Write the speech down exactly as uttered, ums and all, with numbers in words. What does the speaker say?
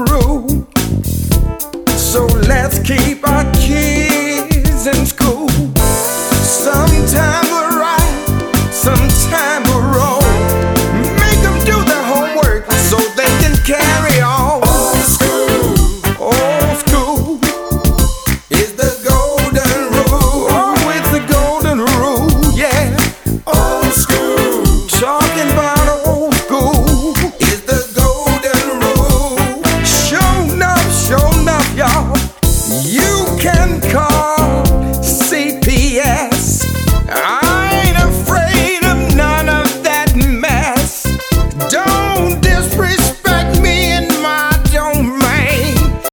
rule. So let's keep our kids in school. Sometime we're right, sometime we're wrong. Make them do their homework so they can carry on. Old school, old school is the golden rule. Oh, it's the golden rule, yeah. Old school, talking about old school is the golden rule. Show enough, show enough, y'all. You can call